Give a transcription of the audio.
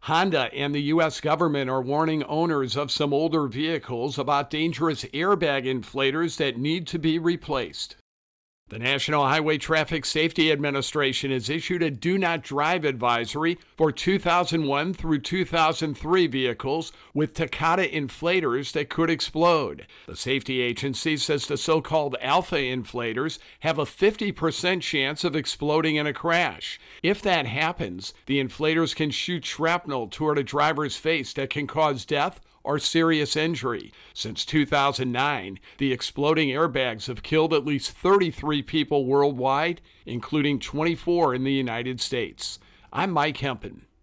Honda and the U.S. government are warning owners of some older vehicles about dangerous airbag inflators that need to be replaced. The National Highway Traffic Safety Administration has issued a do not drive advisory for 2001 through 2003 vehicles with Takata inflators that could explode. The safety agency says the so-called alpha inflators have a 50% chance of exploding in a crash. If that happens, the inflators can shoot shrapnel toward a driver's face that can cause death or serious injury. Since 2009, the exploding airbags have killed at least 33 people worldwide, including 24 in the United States. I'm Mike Hempen.